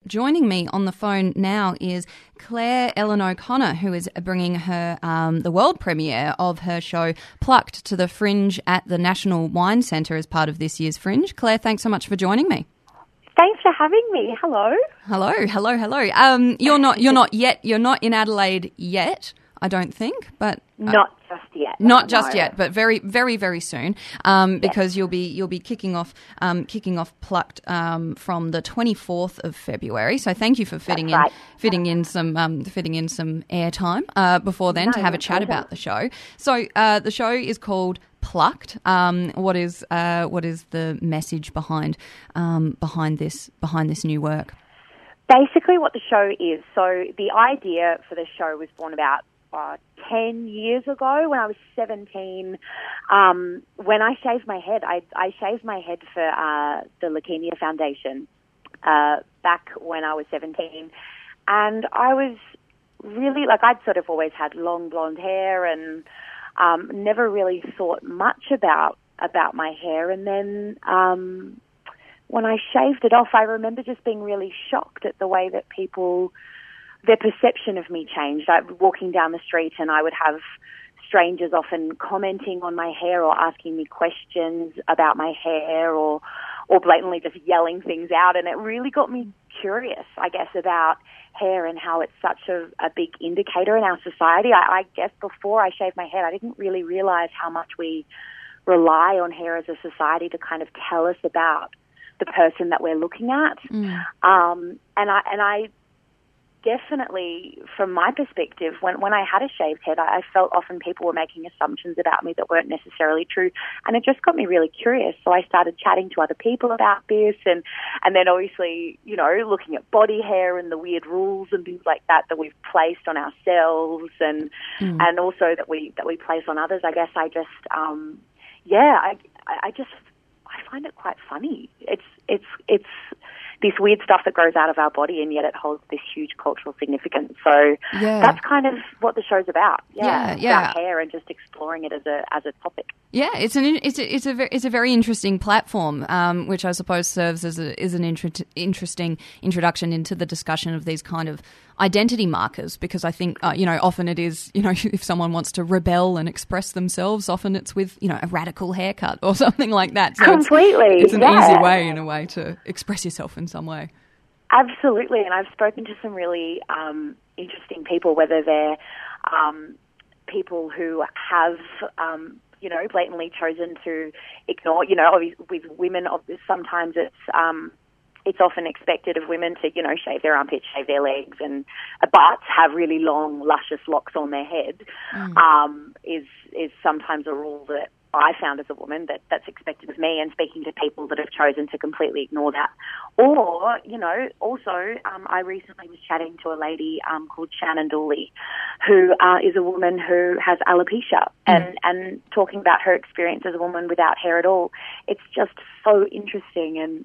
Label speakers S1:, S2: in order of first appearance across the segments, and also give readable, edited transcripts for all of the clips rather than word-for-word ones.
S1: joining me on the phone now is Claire Ellen O'Connor, who is bringing her the world premiere of her show Plucked to the Fringe at the National Wine Centre as part of this year's Fringe. Claire, thanks so much for joining me.
S2: Thanks for having me. Hello.
S1: Hello. You're not in Adelaide yet, I don't think, but
S2: not just yet.
S1: Not just yet, but very, very, very soon, because you'll be kicking off Plucked from the 24th of February. So thank you for fitting in some airtime before then to have a chat about the show. So the show is called Plucked. What is the message behind this new work?
S2: Basically, what the show is. So the idea for the show was born about 10 years ago when I was 17. When I shaved my head, I shaved my head for the Leukemia Foundation back when I was 17, and I was really I'd sort of always had long blonde hair and never really thought much about my hair. And then when I shaved it off, I remember just being really shocked at the way that their perception of me changed. I was walking down the street and I would have strangers often commenting on my hair or asking me questions about my hair or blatantly just yelling things out. And it really got me curious, I guess, about hair and how it's such a big indicator in our society. I guess before I shaved my head, I didn't really realize how much we rely on hair as a society to kind of tell us about the person that we're looking at. And I definitely, from my perspective, when I had a shaved head, I felt often people were making assumptions about me that weren't necessarily true, and it just got me really curious. So I started chatting to other people about this, and then obviously, looking at body hair and the weird rules and things like that we've placed on ourselves, and also that we place on others. I guess I just, I find it quite funny. It's this weird stuff that grows out of our body, and yet it holds this huge cultural significance. So that's kind of what the show's about. About hair and just exploring it as a topic. Yeah,
S1: it's a very interesting platform, which I suppose serves as an interesting introduction into the discussion of these kind of identity markers, because I think often it is, if someone wants to rebel and express themselves, often it's with a radical haircut or something like that. So
S2: completely,
S1: it's an easy way in a way to express yourself in some way.
S2: Absolutely, and I've spoken to some really interesting people, whether they're people who have blatantly chosen to ignore. With women, sometimes it's often expected of women to, shave their armpits, shave their legs, but have really long, luscious locks on their head. Is sometimes a rule that I found as a woman that's expected of me, and speaking to people that have chosen to completely ignore that. Or, also, I recently was chatting to a lady called Shannon Dooley, who is a woman who has alopecia, and talking about her experience as a woman without hair at all. It's just so interesting, and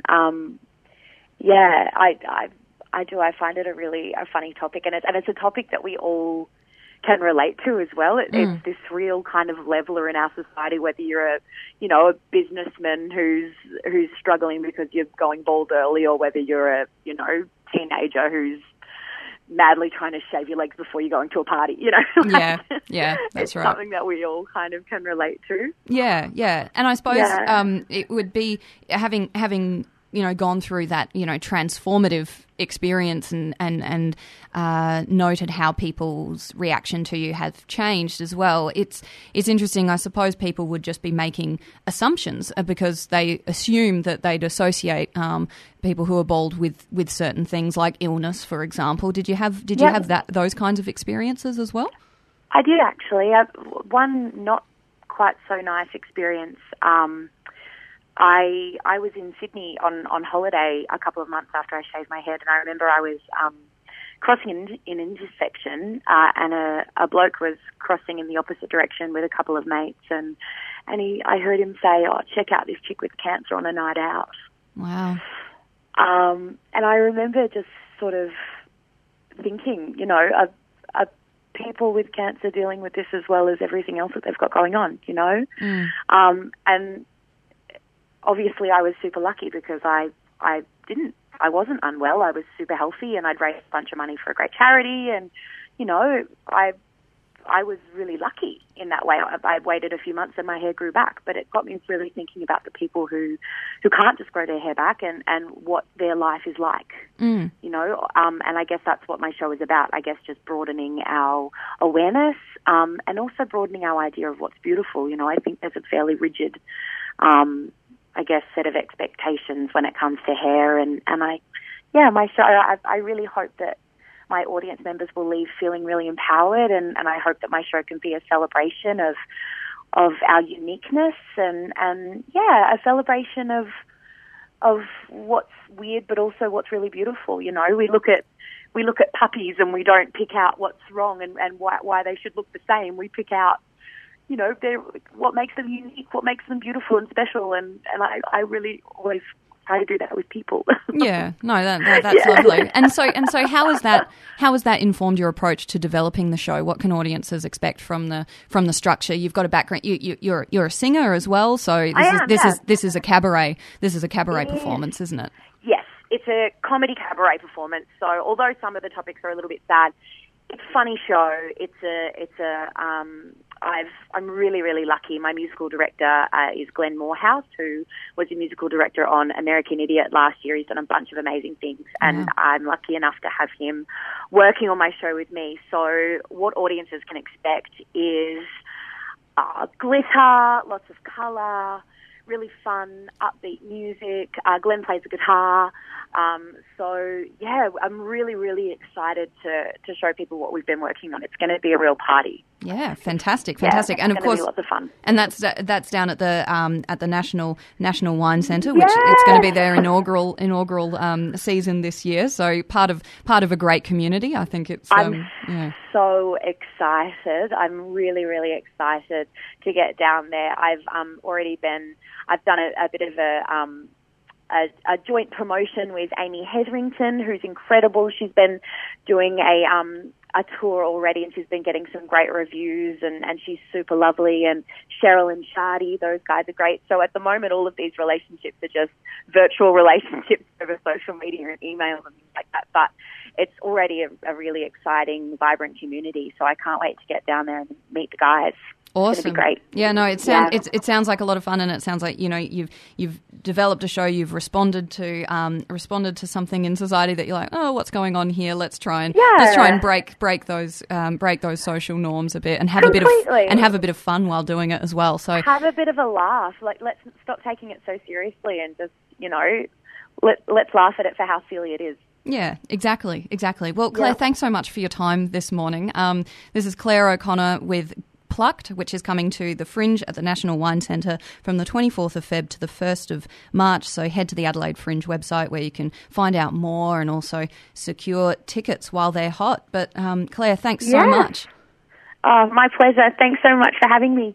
S2: I find it a funny topic, and it's a topic that we all can relate to as well. It's this real kind of leveler in our society, whether you're a businessman who's struggling because you're going bald early, or whether you're a teenager who's madly trying to shave your legs before you're going to a party.
S1: That's
S2: it's
S1: right.
S2: Something that we all kind of can relate to.
S1: Yeah, and I suppose it would be having gone through that, transformative experience and noted how people's reaction to you have changed as well. It's interesting. I suppose people would just be making assumptions because they assume that they'd associate people who are bald with certain things like illness, for example. Did you have those kinds of experiences as well?
S2: I did, actually. One not quite so nice experience. I was in Sydney on holiday a couple of months after I shaved my head, and I remember I was crossing an intersection, and a bloke was crossing in the opposite direction with a couple of mates, and I heard him say, "Oh, check out this chick with cancer on a night out."
S1: Wow.
S2: And I remember just sort of thinking, are people with cancer dealing with this as well as everything else that they've got going on, And obviously I was super lucky because I didn't I wasn't unwell. I was super healthy, and I'd raised a bunch of money for a great charity, and I was really lucky in that way. I waited a few months and my hair grew back, but it got me really thinking about the people who can't just grow their hair back and what their life is like, and I guess that's what my show is about. I guess just broadening our awareness and also broadening our idea of what's beautiful. I think there's a fairly rigid, set of expectations when it comes to hair, my show, I really hope that my audience members will leave feeling really empowered, and I hope that my show can be a celebration of our uniqueness and a celebration of what's weird but also what's really beautiful. We look at puppies and we don't pick out what's wrong and why they should look the same. We pick out what makes them unique, what makes them beautiful and special, and I really always try to do that with people.
S1: Yeah, no, that's lovely. And so how has that informed your approach to developing the show? What can audiences expect from the structure? You've got a background. You're a singer as well, so this is a cabaret. This is a cabaret performance, isn't it?
S2: Yes, it's a comedy cabaret performance. So although some of the topics are a little bit sad, it's a funny show. I'm really, really lucky. My musical director is Glenn Morehouse, who was a musical director on American Idiot last year. He's done a bunch of amazing things, and I'm lucky enough to have him working on my show with me. So what audiences can expect is glitter, lots of colour, really fun, upbeat music. Glenn plays the guitar. I'm really, really excited to show people what we've been working on. It's going to be a real party.
S1: Yeah, fantastic, and of course,
S2: lots of fun.
S1: And that's down at the National Wine Centre, which it's going to be their inaugural season this year. So part of a great community. I think it's.
S2: I'm so excited. I'm really, really excited to get down there. I've done a bit of a joint promotion with Amy Hetherington, who's incredible. She's been doing a tour already, and she's been getting some great reviews, and she's super lovely. And Cheryl and Shardy, those guys are great. So at the moment, all of these relationships are just virtual relationships over social media and emails and things like that. But it's already a really exciting, vibrant community. So I can't wait to get down there and meet the guys.
S1: Awesome.
S2: It's going to be great.
S1: Yeah, no, it sounds like a lot of fun, and it sounds like you've developed a show. You've responded to something in society that you're like, oh, what's going on here? Let's try and break those social norms a bit, and have a bit of fun while doing it as well. So
S2: have a bit of a laugh. Like, let's stop taking it so seriously, and just let's laugh at it for how silly it is.
S1: Yeah, exactly. Well, Claire, thanks so much for your time this morning. This is Claire O'Connor with Plucked, which is coming to the Fringe at the National Wine Centre from the 24th of Feb to the 1st of March. So head to the Adelaide Fringe website where you can find out more and also secure tickets while they're hot. But Claire, thanks so much.
S2: My pleasure. Thanks so much for having me.